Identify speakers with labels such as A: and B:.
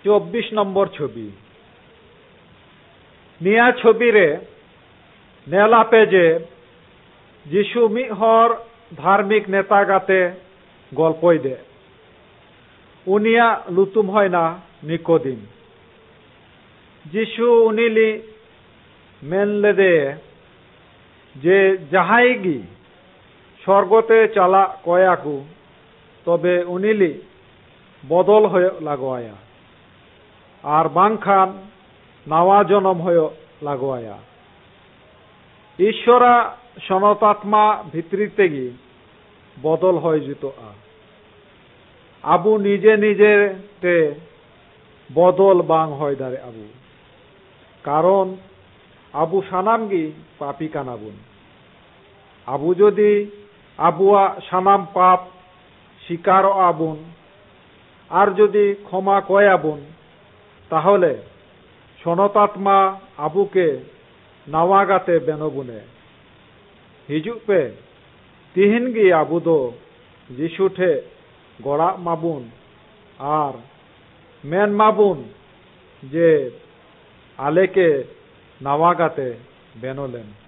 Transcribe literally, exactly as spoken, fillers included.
A: चौबीस नम्बर छवि निया छवि रे नेलापे जे जिशु मिहर धार्मिक नेता गाते गल्पय दे उनिया लुतुम होयना निकोदिम जिशु उनिली मेन लेदे जे जहाई गी स्वर्गते चला कयाकू तबे उनिली बदल होय लागोया और बांखान नावा जन्म होय लागोया ईश्वरा सनतात्मा भित्री तेगी बदल होय जितोआ आबू निजे निजे ते बदल बांग होय दारे आबू कारण आबू सानाम गी पापी कानाबुन आबू जदि आबुआ सानाम पाप स्वीकार आबुन और जदि क्षमा कयाबुन ताहले सनतात्मा आबू के नावा गाते बेनबुने हिजु पे तिहिन गी आबू दो जिशु ठे गड़ा माबुन और मेन माबुन जे आले के नावा गाते बेनोलेन।